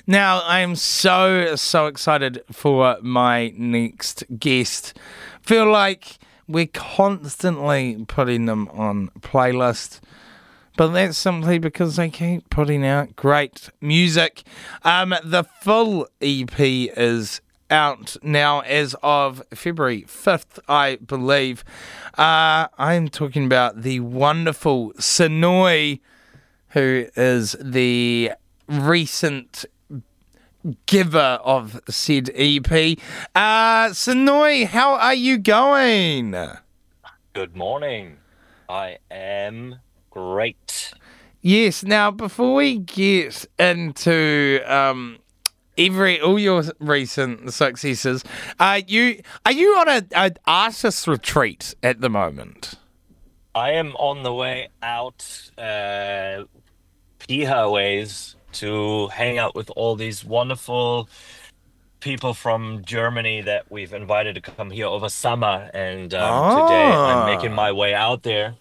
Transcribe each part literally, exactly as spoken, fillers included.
Now, I am so, so excited for my next guest. Feel like we're constantly putting them on playlist, but that's simply because they keep putting out great music. Um, the full E P is out now as of February fifth, I believe. Uh, I'm talking about the wonderful Sonoy, who is the recent giver of said E P. Uh, Sonoy, how are you going? Good morning. I am great. Yes, now before we get into um, every all your recent successes, uh, you are you on a, a artist retreat at the moment? I am on the way out uh Piha ways to hang out with all these wonderful people from Germany that we've invited to come here over summer. And um, today I'm making Ah. my way out there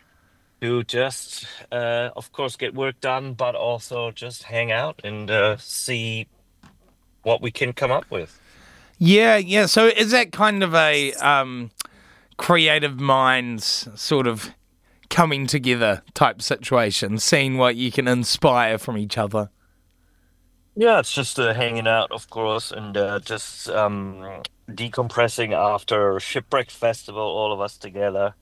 to just, uh, of course, get work done, but also just hang out and uh, see what we can come up with. Yeah, yeah. So is that kind of a um, creative minds sort of coming together type situation, seeing what you can inspire from each other? Yeah, it's just uh, hanging out, of course, and uh, just um, decompressing after Shipwreck Festival, all of us together.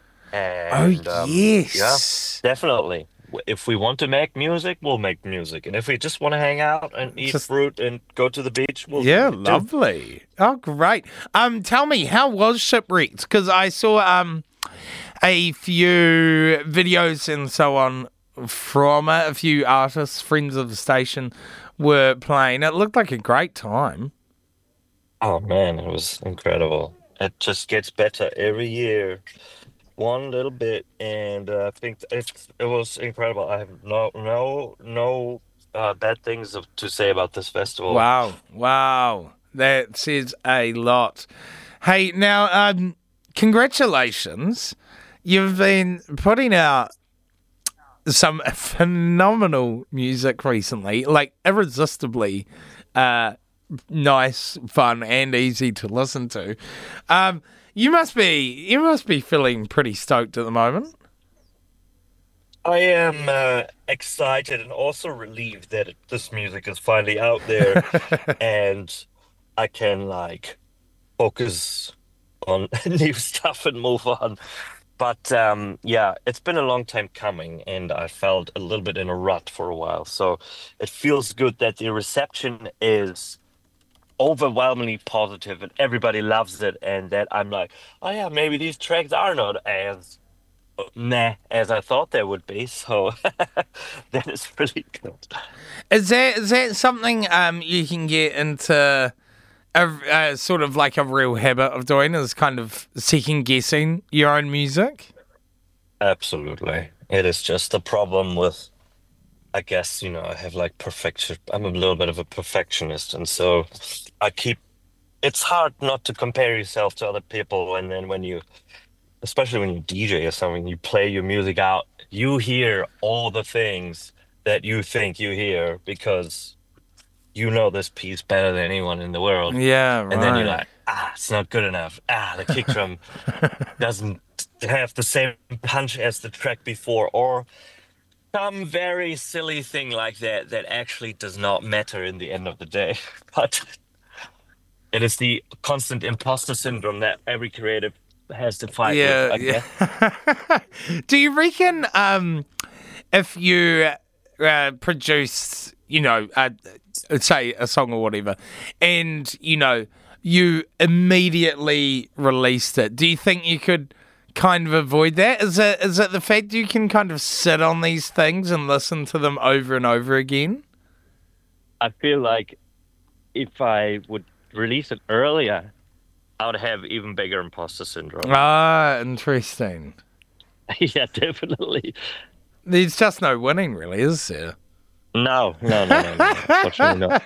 Oh, And um, yeah, yes. definitely. W- If we want to make music, we'll make music. And if we just want to hang out and eat Just fruit and go to the beach, we'll do yeah, that too. lovely. Oh, great. Um, tell me, how was Shipwrecked? Because I saw um a few videos and so on from it. A few artists, friends of the station, were playing. It looked like a great time. Oh man, it was incredible. It just gets better every year, one little bit, and uh, I think it's it was incredible. I have no no no uh, bad things of- to say about this festival. Wow, wow, that says a lot. Hey, now, um, congratulations. You've been putting out some phenomenal music recently, like irresistibly uh, nice, fun, and easy to listen to. Um, you must be you must be feeling pretty stoked at the moment. I am uh, excited and also relieved that it, this music is finally out there and I can like focus on new stuff and move on. But um, yeah, it's been a long time coming and I felt a little bit in a rut for a while. So it feels good that the reception is overwhelmingly positive and everybody loves it and that I'm like, oh yeah, maybe these tracks are not as nah as I thought they would be. So that is really good. Is that is that something um you can get into a, a sort of like a real habit of doing? Is kind of second guessing your own music? Absolutely. It is just a problem with, I guess, you know, I have like perfection. I'm a little bit of a perfectionist. And so I keep, it's hard not to compare yourself to other people. And then when you, especially when you D J or something, you play your music out, you hear all the things that you think you hear because you know this piece better than anyone in the world. Yeah, And then you're right. like, ah, it's not good enough. Ah, the kick drum doesn't have the same punch as the track before, or some very silly thing like that that actually does not matter in the end of the day. But it is the constant imposter syndrome that every creative has to fight with, Yeah, I guess. yeah. Do you reckon um, if you uh, produce, you know, uh, say a song or whatever, and you know you immediately released it, do you think you could kind of avoid that? Is it is it the fact you can kind of sit on these things and listen to them over and over again? I feel like if I would release it earlier, I would have even bigger imposter syndrome. Ah, interesting. Yeah, definitely. There's just no winning, really, is there? No, no, no, no, no, no. Unfortunately, not.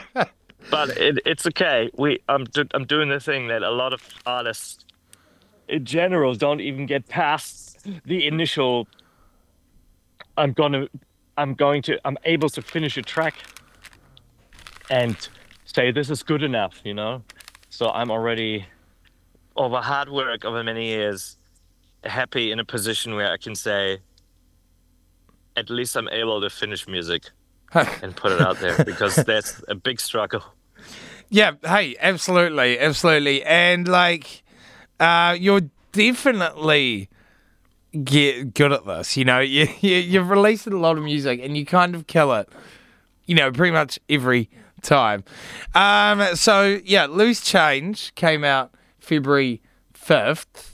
But it, it's okay. We, I'm, do, I'm doing the thing that a lot of artists in general don't even get past the initial. I'm gonna, I'm going to, I'm able to finish a track and say this is good enough, you know. So I'm already over hard work over many years, happy in a position where I can say at least I'm able to finish music and put it out there because that's a big struggle. Yeah, hey, absolutely, absolutely. And like uh you're definitely get good at this. You know, you, you you've released a lot of music and you kind of kill it, you know, pretty much every time. Um so yeah, Loose Change came out February fifth.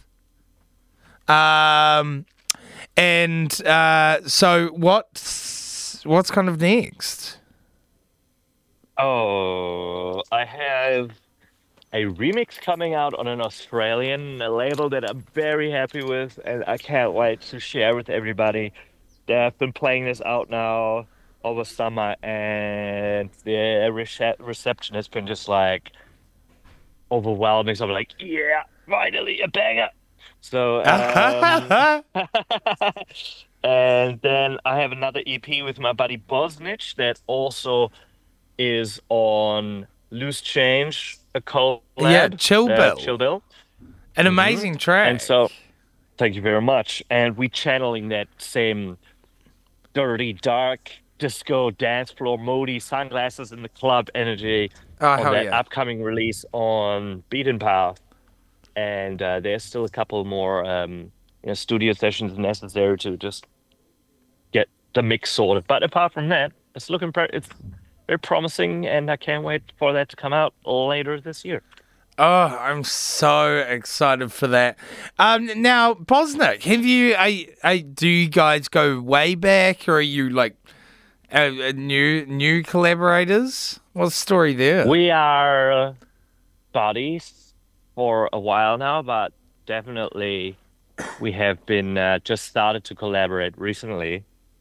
Um and uh so what's what's kind of next? Oh, I have a remix coming out on an Australian label that I'm very happy with, and I can't wait to share with everybody. They've been playing this out now over summer, and the rece- reception has been just like overwhelming. So I'm like, yeah, finally a banger. So, um, and then I have another E P with my buddy Bosnich that also is on Loose Change, a Yeah, collab, Chill uh, Bill. Chill Bill. An hmm amazing And track. so, thank you very much. And we channeling that same dirty, dark, disco, dance floor, moody, sunglasses in the club energy Oh on hell that yeah. upcoming release on Beaten Path. And uh, there's still a couple more um, you know, studio sessions necessary to just get the mix sorted. But apart from that, it's looking pre- it's very promising, and I can't wait for that to come out later this year. Oh, I'm so excited for that. Um, now, Bosnick, have you? I, I, do you guys go way back, or are you like a, a new new collaborators? What's the story there? We are buddies for a while now, but definitely we have been uh, just started to collaborate recently.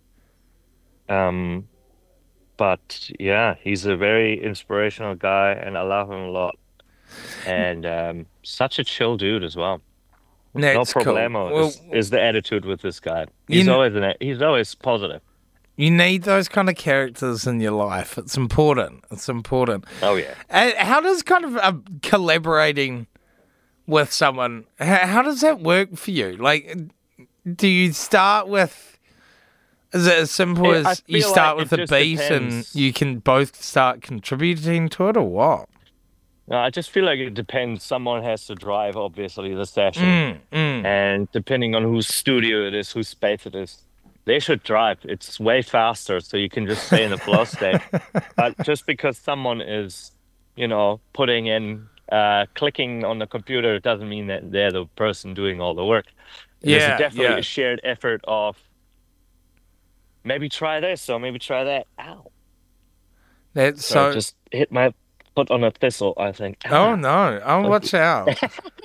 Um, but yeah, he's a very inspirational guy, and I love him a lot. And um, such a chill dude as well. No That's cool. problemo Well, is is the attitude with this guy. He's you always an he's always positive. you need those kind of characters in your life. It's important. It's important. Oh yeah. Uh, how does kind of uh, collaborating with someone? How, how does that work for you? Like, do you start with? Is it as simple It, I as you feel like start it with a just beat and depends. you can both start contributing to it, or what? No, I just feel like it depends. Someone has to drive, obviously, the session. Mm, mm. And depending on whose studio it is, whose space it is, they should drive. It's way faster, so you can just stay in the flow state. But just because someone is, you know, putting in, uh, clicking on the computer, doesn't mean that they're the person doing all the work. It is Yeah, definitely a yeah. shared effort of maybe try this or maybe try that. Ow. That's Sorry, I so. just hit my foot on a thistle, I think. Oh Ah. no! Oh, watch out!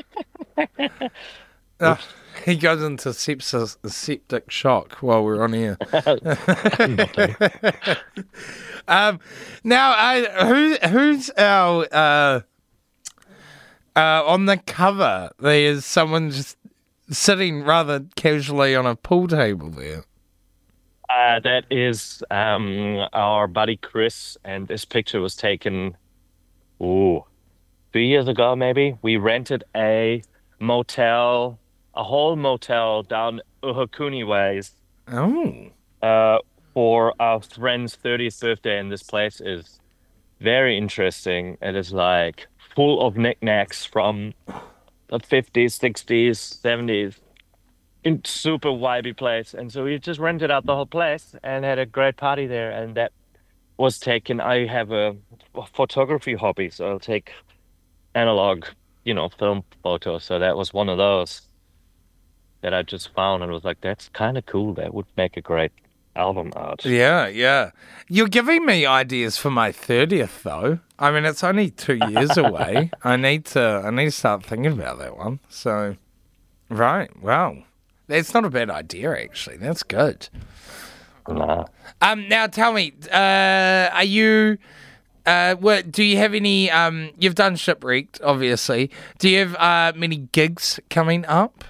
Oh, Oops. he goes into sepsis, septic shock while we're on here. Nothing. Um, now, I, who who's our uh, uh, on the cover? There's someone just sitting rather casually on a pool table there. Uh, that is um, our buddy Chris, and this picture was taken, ooh, two years ago, maybe. We rented a motel, a whole motel down Uhakuni Ways, Oh, uh, for our friend's thirtieth birthday, and this place is very interesting. It is like full of knickknacks from the fifties, sixties, seventies. In super vibey place. And so we just rented out the whole place and had a great party there. And that was taken. I have a, a photography hobby, so I'll take analog, you know, film photos. So that was one of those that I just found and was like, that's kind of cool. That would make a great album art. yeah, yeah. You're giving me ideas for my thirtieth, though. I mean, it's only two years away. I need to, I need to start thinking about that one. So, right, wow, that's not a bad idea, actually. That's good. Nah. Um, now tell me, uh, are you, uh, what, do you have any, um, you've done Shipwrecked, obviously. Do you have, uh, many gigs coming up?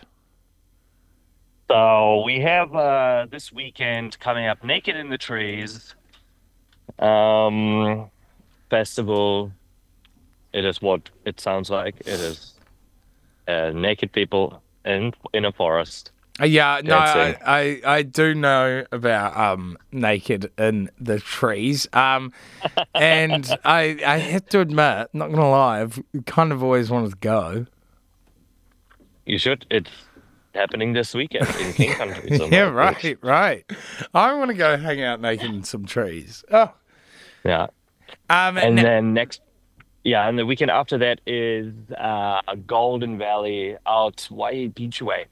So we have uh this weekend coming up Naked in the Trees. Um festival. It is what it sounds like. It is uh, naked people in in a forest Uh, Yeah, no, I, dancing. I I do know about um Naked in the Trees. Um, and I I have to admit, not gonna lie, I've kind of always wanted to go. You should. It's happening this weekend in King Country Yeah, somewhere. Which right, right. I want to go hang out naked in some trees. Oh, yeah, um, and n- then next. Yeah, and the weekend after that is uh, Golden Valley out Waihee Beach Way.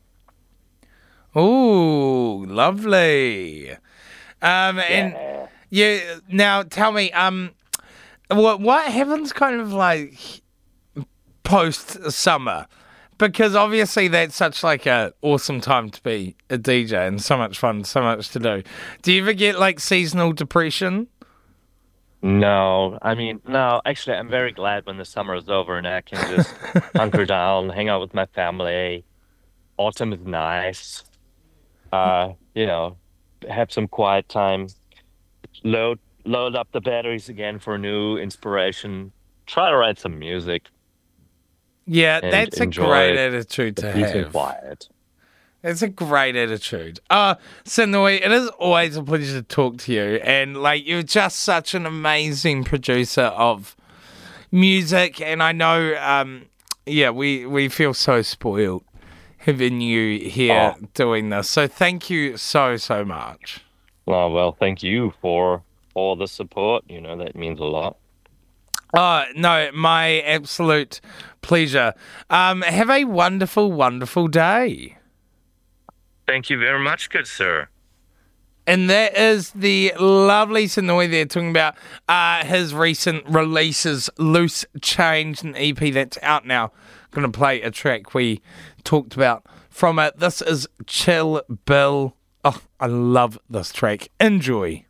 ooh, lovely. Um, and Yeah. yeah, now tell me, um, what what happens kind of like post summer? Because obviously that's such like a awesome time to be a D J and so much fun, so much to do. Do you ever get like seasonal depression? No, I mean, no, actually, I'm very glad when the summer is over and I can just hunker down, hang out with my family. Autumn is nice. Uh, you know, have some quiet time, load load up the batteries again for new inspiration, try to write some music Yeah, and that's a great enjoy attitude the to peace and have. quiet. It's a great attitude. Uh, Sinoi, it is always a pleasure to talk to you. And, like, you're just such an amazing producer of music. And I know, um, yeah, we, we feel so spoiled having you here Oh, doing this. So thank you so, so much. well, well, thank you for all the support. You know, that means a lot. Oh, no, my absolute pleasure. Um, have a wonderful, wonderful day. Thank you very much, good sir. And that is the lovely Sinoi there talking about uh, his recent releases, Loose Change, an E P that's out now. Going to play a track we talked about from it. This is Chill Bill. Oh, I love this track. Enjoy.